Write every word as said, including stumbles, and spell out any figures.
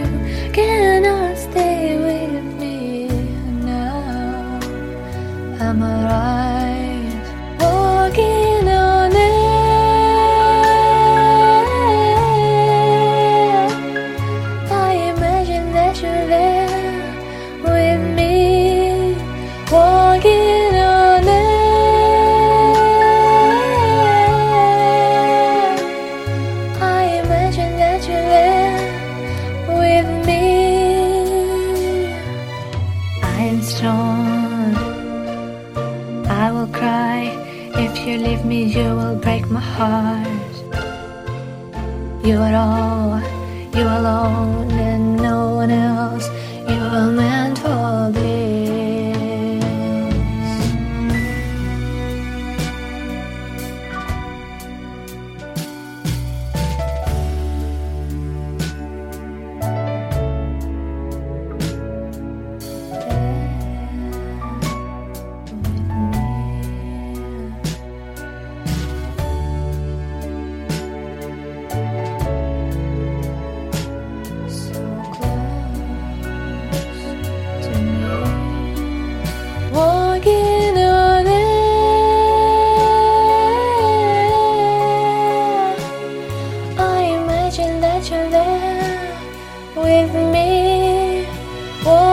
you cannot stay with me now. Am I right walking on air? I imagine that you're there with me, walking on air. I imagine that you're there with me. I am strong, I will cry. If you leave me, you will break my heart. You are all, you alone, and no one else. You are meant for bliss. Walking on air, I imagine that you're there with me.